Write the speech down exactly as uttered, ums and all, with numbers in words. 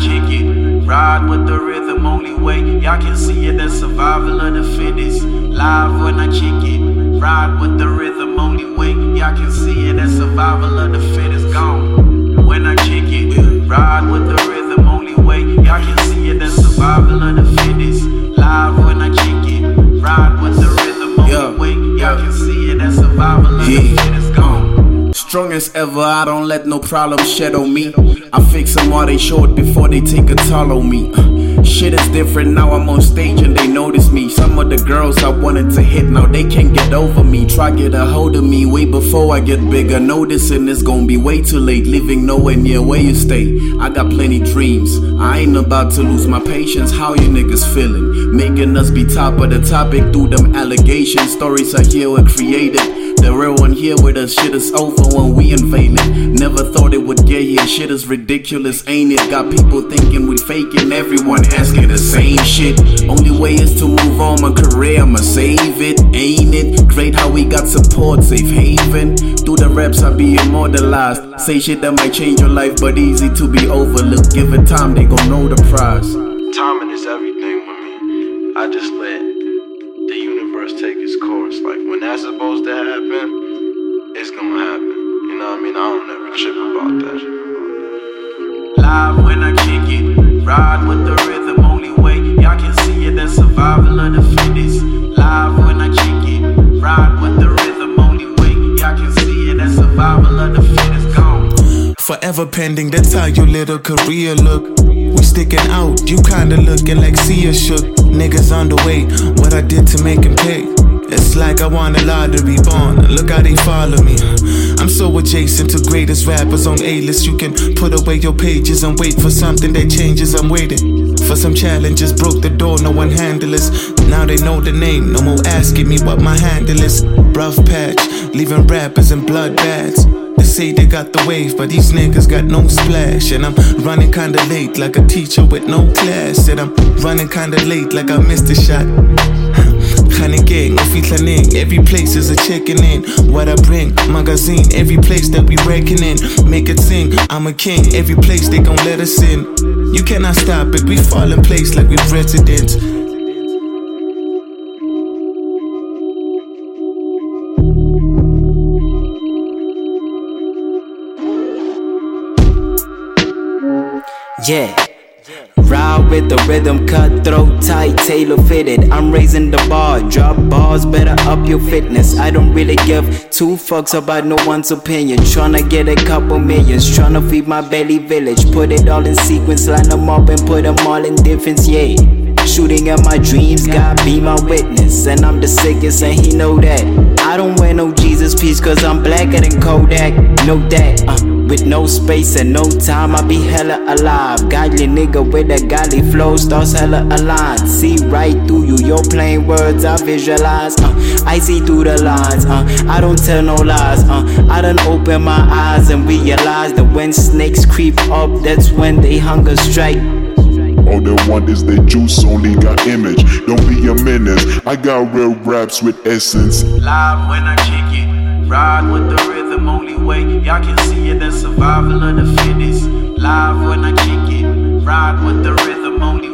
kick it, ride with the rhythm, only way y'all can see it, that's survival of the fittest. Live when I kick it, ride with the rhythm, only way y'all can see it, that's survival of the fittest. Gone. When I kick it, ride with the rhythm, only way y'all can see it, that's survival of the fittest. Live when I kick it, ride with the rhythm, only yeah. way y'all can see it, that's survival of yeah. the fittest. Gone. Strong as ever, I don't let no problem shadow me. I fix them while they short before they take a toll on me. uh, Shit is different now, I'm on stage and they notice me. Some of the girls I wanted to hit, now they can't get over me. Try get a hold of me way before I get bigger. Noticing it's gonna be way too late, living nowhere near where you stay. I got plenty dreams, I ain't about to lose my patience. How you niggas feeling? Making us be top of the topic through them allegations. Stories I hear were created, the real one here with us. Shit is over when we invade it. Never thought it would get here. Shit is ridiculous, ain't it? Got people thinking we faking, everyone asking the same shit. Only way is to move on, my career, I'ma save it, ain't it? Great how we got support, safe haven. Through the reps I be immortalized. Say shit that might change your life, but easy to be overlooked. Give it time, they gon' know the prize. Timing is everything with me. I just let the universe take its course. Like when that's supposed to happen, it's gonna happen. You know what I mean? I don't ever trip about that. Live when I kick it, ride with the rhythm, only way y'all can see it, that's survival of the fittest. Live when I kick it, ride with the rhythm, only way y'all can see it, that's survival of the fittest. Gone. Forever pending, that's how your little career look. We sticking out, you kinda looking like Sia shook. Niggas on the way, what I did to make him pay. It's like I won a lottery bond, look how they follow me. I'm so adjacent to greatest rappers on A-list. You can put away your pages and wait for something that changes. I'm waiting for some challenges, broke the door, no one handle us. Now they know the name, no more asking me what my handle is. Rough patch, leaving rappers in bloodbaths. They say they got the wave, but these niggas got no splash. And I'm running kinda late like a teacher with no class. And I'm running kinda late like I missed a shot. Honey gang, ofitlaning, every place is a chicken in. What I bring, magazine, every place that we reckoning. Make it sing, I'm a king, every place they gon' let us in. You cannot stop it, we fall in place like we residents. Yeah, ride with the rhythm, cutthroat, tight, tailor fitted. I'm raising the bar, drop bars, better up your fitness. I don't really give two fucks about no one's opinion. Tryna get a couple millions, tryna feed my belly village. Put it all in sequence, line them up and put them all in difference, yeah. Shooting at my dreams, God be my witness. And I'm the sickest and he know that. I don't wear no Jesus piece cause I'm blacker than Kodak. Know that, uh, with no space and no time I be hella alive. Godly nigga with a godly flow, stars hella aligned. See right through you, your plain words I visualize. uh, I see through the lines, uh, I don't tell no lies. uh, I done open my eyes and realize that when snakes creep up, that's when they hunger strike. All they want is their juice, only got image. Don't be a menace, I got real raps with essence. Live when I kick it, ride with the rhythm, only way y'all can see it, that's survival of the fittest. Live when I kick it, ride with the rhythm, only